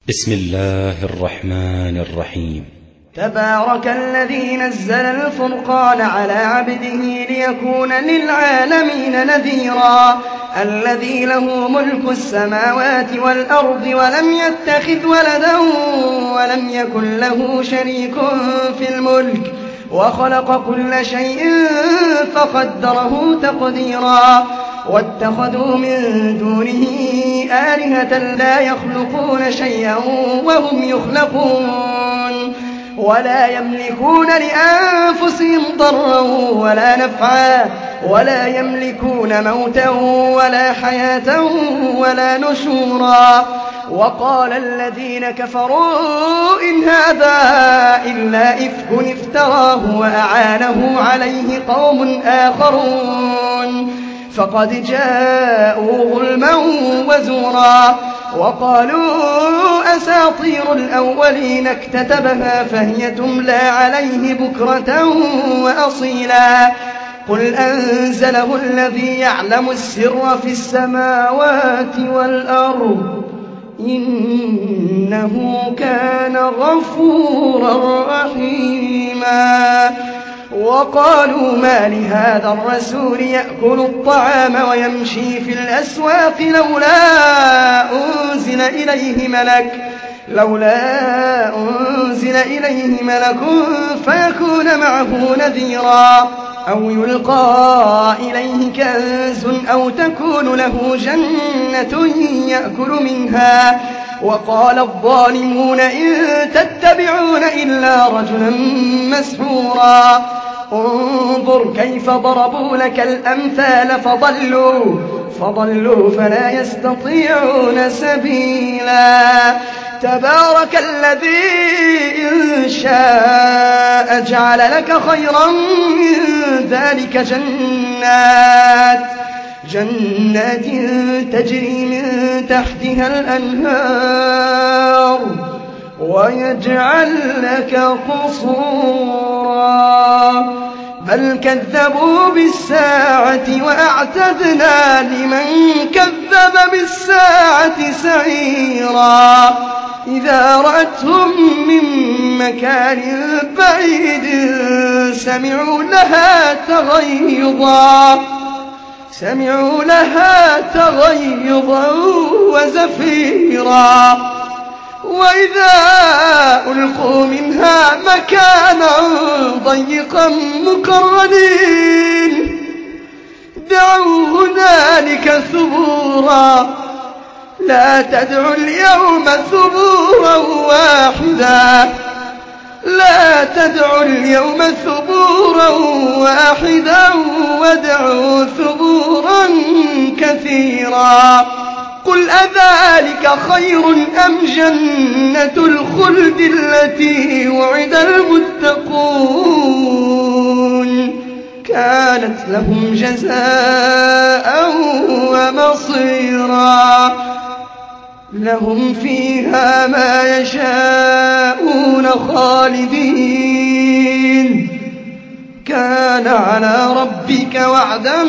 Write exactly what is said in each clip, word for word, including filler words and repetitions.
بسم الله الرحمن الرحيم. تبارك الذي نزل الفرقان على عبده ليكون للعالمين نذيرا الذي له ملك السماوات والأرض ولم يتخذ ولدا ولم يكن له شريك في الملك وخلق كل شيء فقدره تقديرا واتخذوا من دونه آلهة لا يخلقون شيئا وهم يخلقون ولا يملكون لأنفسهم ضرا ولا نفعا ولا يملكون موتا ولا حياة ولا نشورا وقال الذين كفروا إن هذا إلا إفك افتراه وأعانه عليه قوم آخرون فقد جاءوا ظلما وزورا وقالوا أساطير الأولين اكتتبها فهي تملى عليه بكرة وأصيلا قل أنزله الذي يعلم السر في السماوات والأرض إنه كان غفورا رحيما وقالوا ما لهذا الرسول يأكل الطعام ويمشي في الأسواق لولا أنزل إليه ملك لولا أنزل إليه ملك فيكون معه نذيرا أو يلقى إليه كنز أو تكون له جنة يأكل منها وقال الظالمون إن تتبعون إلا رجلا مسحورا انظر كيف ضربوا لك الأمثال فضلوا فضلوا فلا يستطيعون سبيلا تبارك الذي إن شاء جعل لك خيرا من ذلك جنات جنات تجري من تحتها الأنهار ويجعل لك قصورا بل كذبوا بالساعة وأعتدنا لمن كذب بالساعة سعيرا إذا رأتهم من مكان بعيد سمعوا لها تغيظا سمعوا لها تغيظا وزفيرا وإذا ألقوا منها مكانا ضيقا مقرنين دعوا هنالك ثبورا لا تدعوا اليوم ثبورا واحدا لا تدعوا اليوم ثبورا واحدا وادعوا ثبورا كثيرا قل أذلك خير أم جنة الخلد التي وعد المتقون كانت لهم جزاء ومصيرا لهم فيها ما يشاءون خالدين كان على ربك وعدا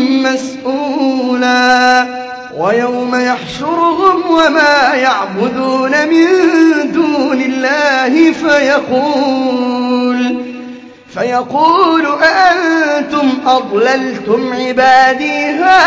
مسئولا ويوم يحشرهم وما يعبدون من دون الله فيقول فيقول أأنتم أضللتم عبادي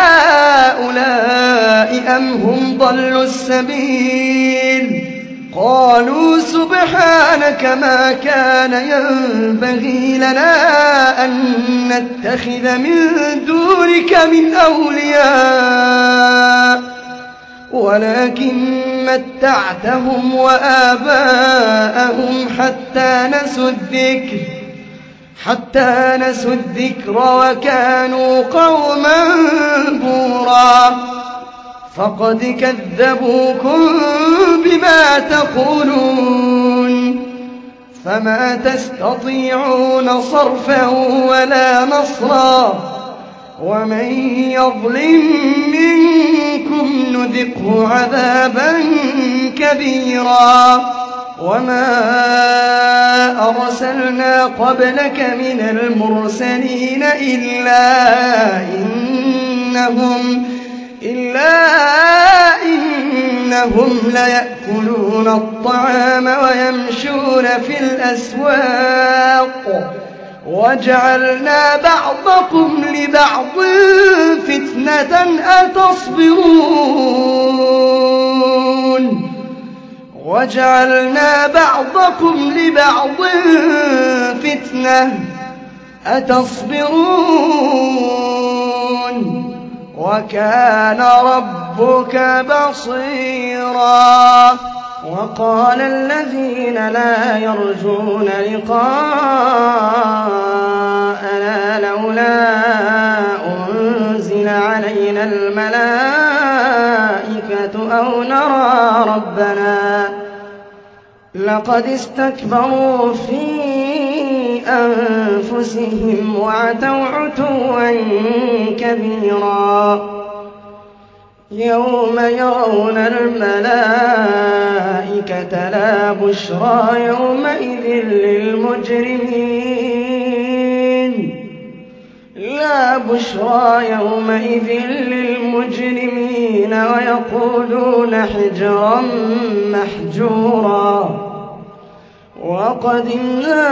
هؤلاء أم هم ضلوا السبيل قالوا سبحانك ما كان ينبغي لنا أن نتخذ من دونك من أولياء ولكن متعتهم وآباءهم حتى نسوا الذكر حتى نسوا الذكر وكانوا قوما بورا فقد كذبوكم بما تقولون فما تستطيعون صرفا ولا نصرا ومن يظلم منكم نذقه عذابا كبيرا وما أرسلنا قبلك من المرسلين إلا إنهم إلا إن إنهم ليأكلون الطعام ويمشون في الأسواق وجعلنا بعضكم لبعض فتنة أتصبرون وجعلنا بعضكم لبعض فتنة أتصبرون وكان ربك بصيرا. وقال الذين لا يرجون لقاءنا لولا أنزل علينا الملائكة أو نرى ربنا لقد استكبروا في أنفسهم وعتوا عتوا كبيرا. يوم يرون الملائكة لا بشرى يومئذ للمجرمين لا بشرى يومئذ للمجرمين ويقولون حجرا محجورا. وقدمنا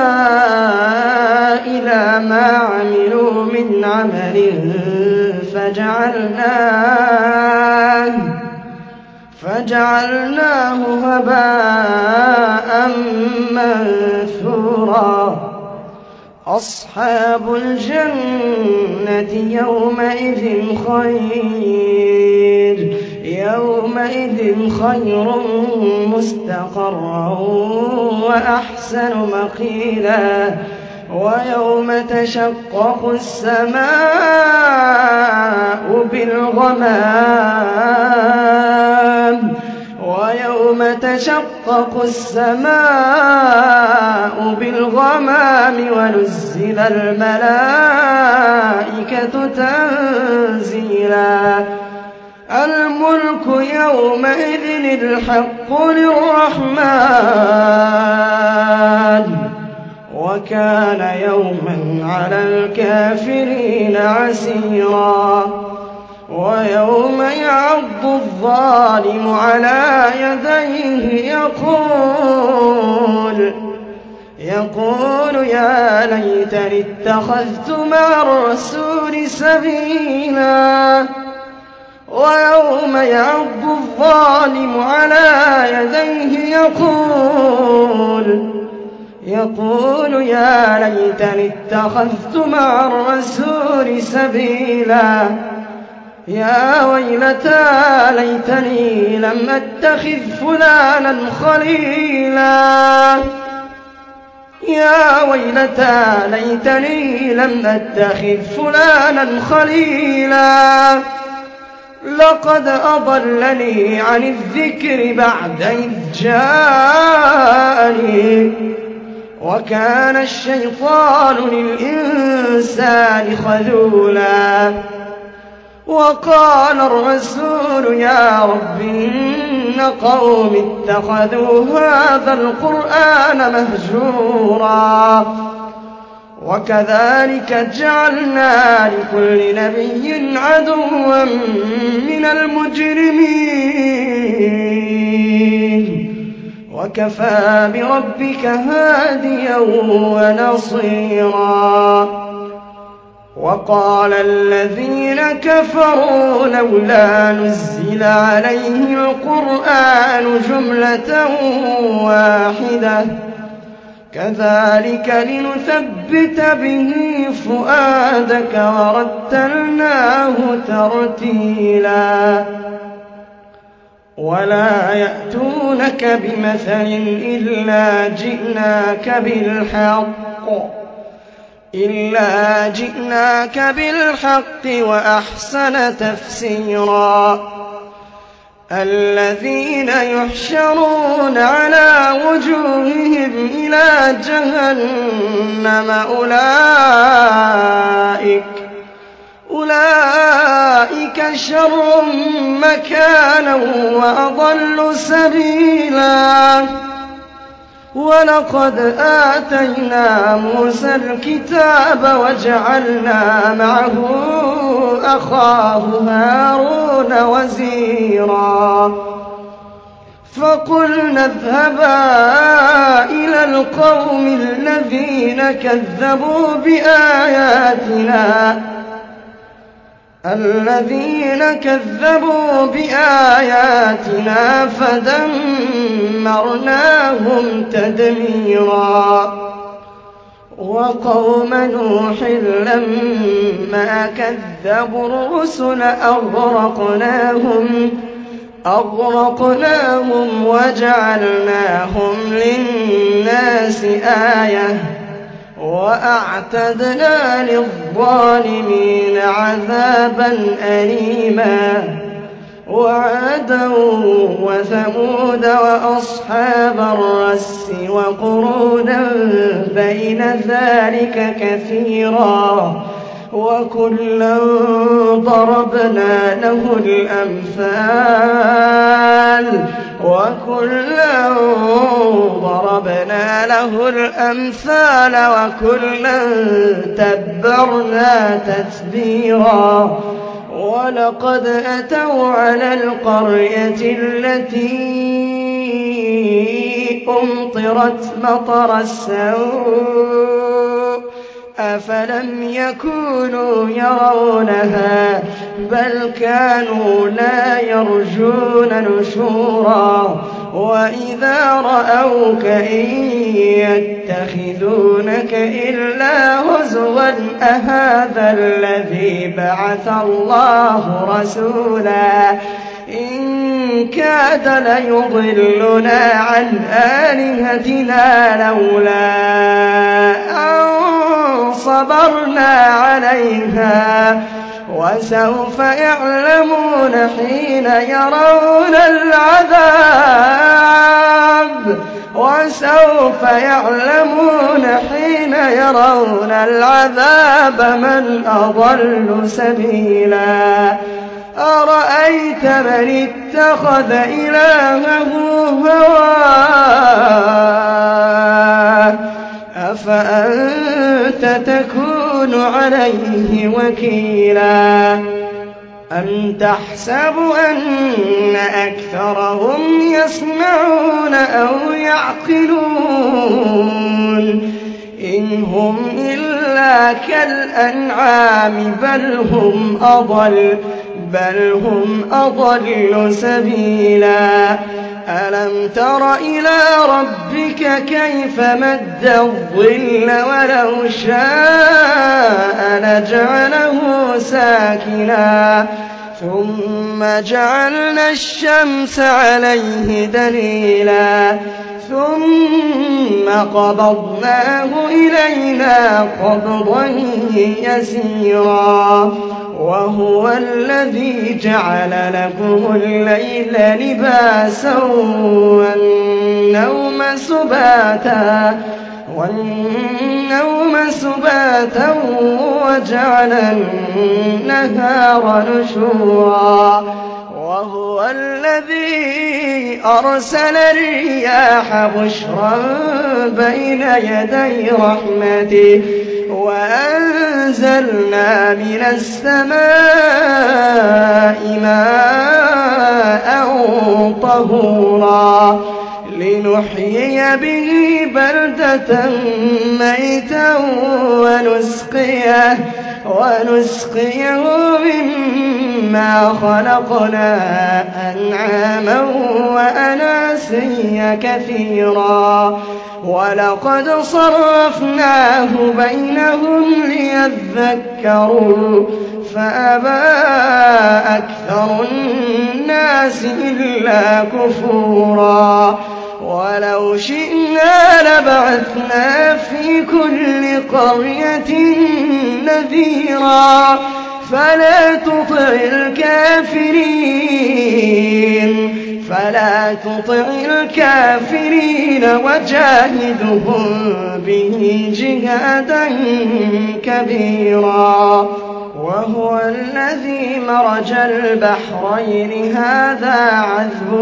إلى ما عملوا من عمل فجعلناه فجعلناه هباء منثورا. أصحاب الجنة يومئذ خير يومئذ خير مستقرا وأحسن مقيلا. ويوم تشقق السماء بالغمام ويوم تشقق السماء بالغمام ونزل الملائكة تنزيلا. الملك يومئذ الحق للرحمن وكان يوما على الكافرين عسيرا. ويوم يعض الظالم على يديه يقول يقول يا ليتني اتخذت مع الرسول سبيلا. ويوم يعض الظالم على يديه يقول يقول يا ليتني اتخذت مع الرسول سبيلا. يا ويلتى ليتني لم أتخذ فلانا خليلا. يا ويلتى ليتني لم أتخذ فلانا خليلا. لقد أضلني عن الذكر بعد إذ جاءني وكان الشيطان للإنسان خذولا. وقال الرسول يا رب إن قوم اتخذوا هذا القرآن مهجورا. وكذلك جعلنا لكل نبي عدوا من المجرمين وكفى بربك هاديا ونصيرا. وقال الذين كفروا لولا نزل عليه القرآن جملة واحدة كذلك لنثبت به فؤادك ورتلناه ترتيلا. ولا يأتونك بمثل إلا جئناك بالحق إلا جئناك بالحق وأحسن تفسيرا. الذين يحشرون على وجوههم إلى جهنم أولئك أولئك شر مكانا وأضل سبيلا. ولقد آتينا موسى الكتاب وجعلنا معه أخاه هارون وزيرا. فقلنا اذهبا إلى القوم الذين كذبوا بآياتنا الذين كذبوا بآياتنا فدمرناهم تدميرا. وقوم نوح لما كذبوا الرسل أغرقناهم أغرقناهم وجعلناهم للناس آية وأعتدنا للظالمين عذابا أليما. وعادا وثمود وأصحاب الرس وقرونا بين ذلك كثيرا وكلا ضربنا له الأمثال وكلا ضربنا له الأمثال وكلا تبرنا تتبيرا. ولقد أتوا على القرية التي أمطرت مطر السوء أفلم يكونوا يرونها بل كانوا لا يرجون نشورا. وإذا رأوك إن يتخذونك إلا هزوا أهذا الذي بعث الله رسولا إن كاد ليضلنا عن آلهتنا لولا أن صبرنا عليها وسوف يعلمون حين يرون العذاب وسوف يعلمون حين يرون العذاب من أضل سبيلا. أرأيت من اتخذ إلهه هواه أفأنت تكون عليه وكيلا. أم تحسب أن أكثرهم يسمعون أو يعقلون إن هم إلا كالأنعام بل هم أضل بل هم أضل سبيلا. ألم تر إلى ربك كيف مد الظل ولو شاء لجعله ساكنا ثم جعلنا الشمس عليه دليلا ثم قبضناه إلينا قبضا يسيرا. وهو الذي جعل لكم الليل لباسا والنوم سباتا والنوم سباتا وجعل النهار نشورا. وهو الذي أرسل الرياح بشرا بين يدي رحمته وأنزلنا من السماء ماء طهورا لنحيي به بلدة ميتا ونسقيه ونسقيه مما خلقنا أنعاما وأناسيا كثيرا. ولقد صرفناه بينهم ليذكروا فأبى أكثر الناس إلا كفورا. ولو شئنا لبعثنا في كل قرية نذيرا فلا تطع الكافرين فلا تطع الكافرين وجاهدهم به جهادا كبيرا. وهو الذي مرج البحرين هذا عذب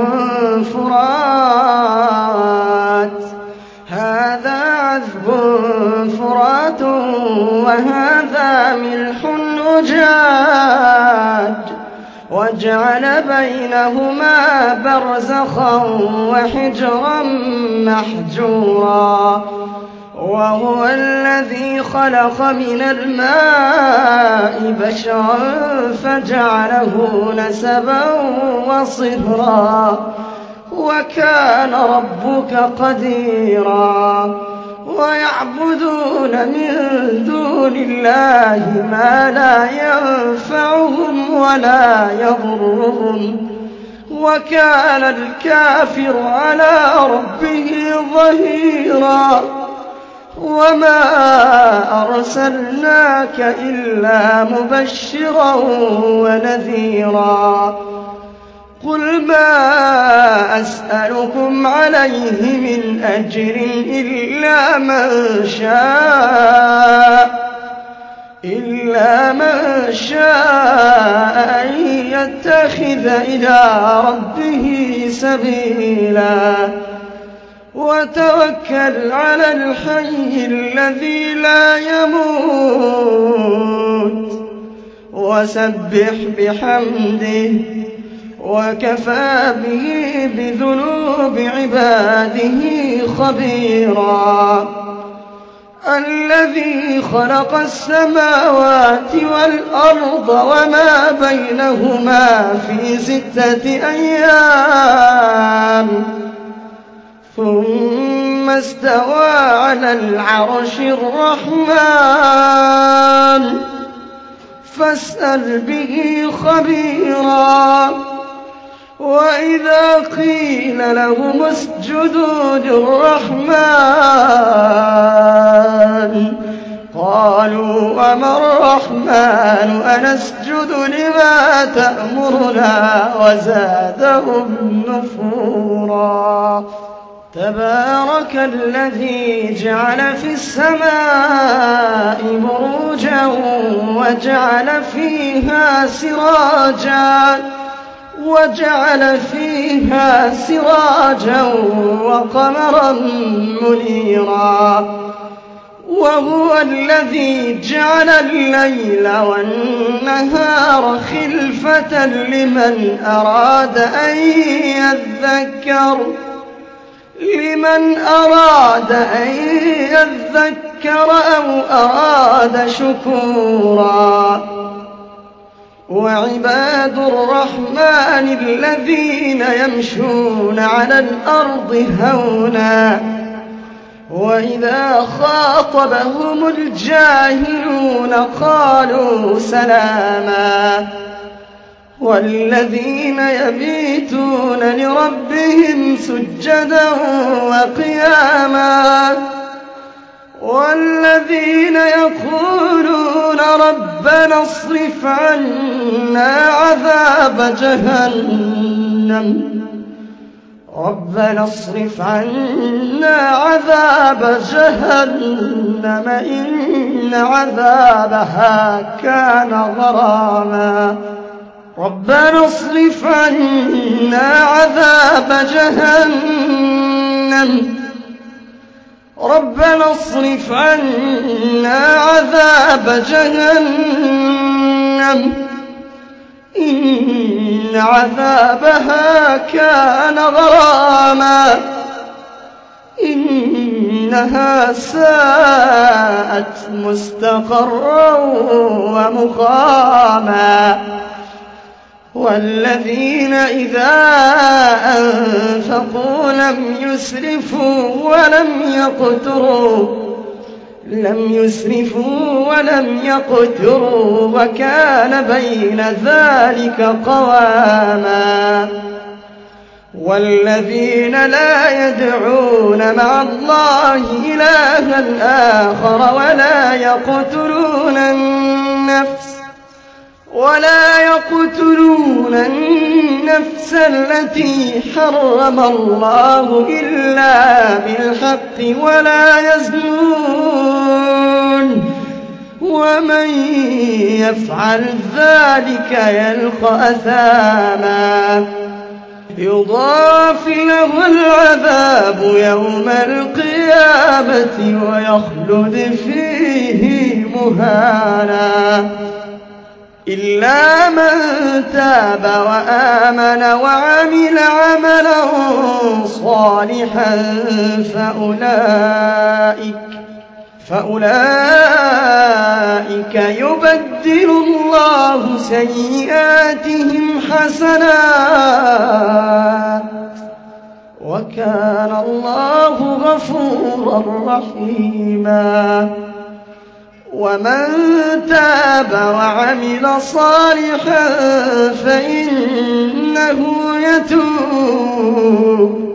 فرات هذا عذب فرات وهذا ملح أجاج وجعل بينهما برزخا وحجرا محجورا وهو الذي خلق من الماء بشرا فجعله نسبا وصهرا وكان ربك قديرا ويعبدون من دون الله ما لا ينفعهم ولا يضرهم وكان الكافر على ربه ظهيرا وما أرسلناك إلا مبشرا ونذيرا قل ما أسألكم عليه من أجر إلا من شاء إلا من شاء أن يتخذ إلى ربه سبيلا وتوكل على الحي الذي لا يموت وسبح بحمده وكفى به بذنوب عباده خبيرا الذي خلق السماوات والأرض وما بينهما في ستة أيام ثم استوى على العرش الرحمن فاسأل به خبيرا وإذا قيل لهم اسجدوا للرحمن قالوا وما الرحمن أنسجد لما تأمرنا وزادهم نفورا تبارك الذي جعل في السماء بروجا وجعل فيها سراجا وجعل فيها سراجا وقمرا منيرا وهو الذي جعل الليل والنهار خلفة لمن أراد أن يذكر لمن أراد أن يذكر أو أراد شكورا وعباد الرحمن الذين يمشون على الأرض هونا وإذا خاطبهم الجاهلون قالوا سلاما والذين يبيتون لربهم سجدا وقياما والذين يقولون ربنا اصرف عنا عذاب جهنم ربنا اصرف عنا عذاب جهنم إن عذابها كان غراما ربنا اصرف عنا عذاب جهنم ربنا اصرف عنا عذاب جهنم إن عذابها كان غراما إنها ساءت مستقرا ومقاما والذين إذا أنفقوا لم يسرفوا ولم يقتروا لم يسرفوا ولم يقتروا وكان بين ذلك قواما والذين لا يدعون مع الله إلها آخر ولا يقتلون النفس ولا يقتلون النفس التي حرم الله إلا بالحق ولا يزنون ومن يفعل ذلك يلقى أثاما يضاعف له العذاب يوم القيامة ويخلد فيه مهانا إلا من تاب وآمن وعمل عملا صالحا فأولئك فأولئك يبدل الله سيئاتهم حسنات وكان الله غفورا رحيما. ومن تاب وعمل صالحا فإنه يتوب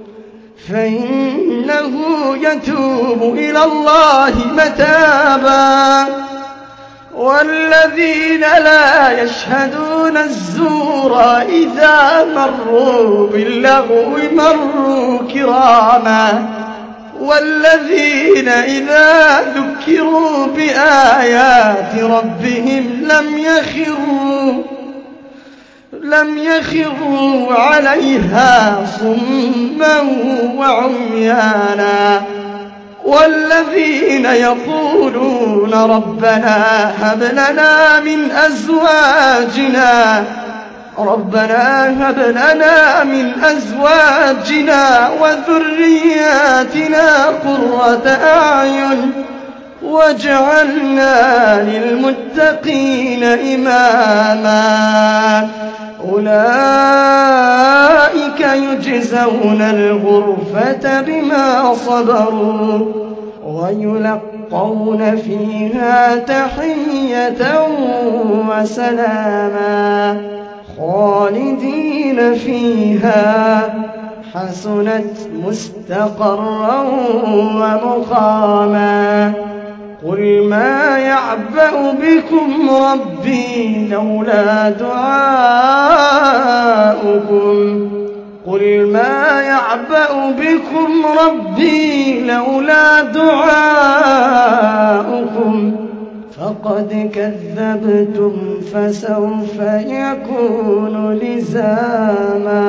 فإنه يتوب إلى الله متابا. والذين لا يشهدون الزور إذا مروا باللغو مروا كراما. والذين إذا ذكروا بآيات ربهم لم يخروا لم يخروا عليها صما وعميانا. والذين يقولون ربنا هب لنا من أزواجنا ربنا هب لنا من أزواجنا وذرياتنا قرة أعين واجعلنا للمتقين إماما. أولئك يجزون الغرفة بما صبروا ويلقون فيها تحية وسلاما خالدين فيها حسنت مستقرا ومقاما. قل ما يعبأ بكم ربي لولا دعاؤكم قل ما يعبأ بكم ربي لولا دعاؤكم فقد كذبتم فسوف يكون لزاما.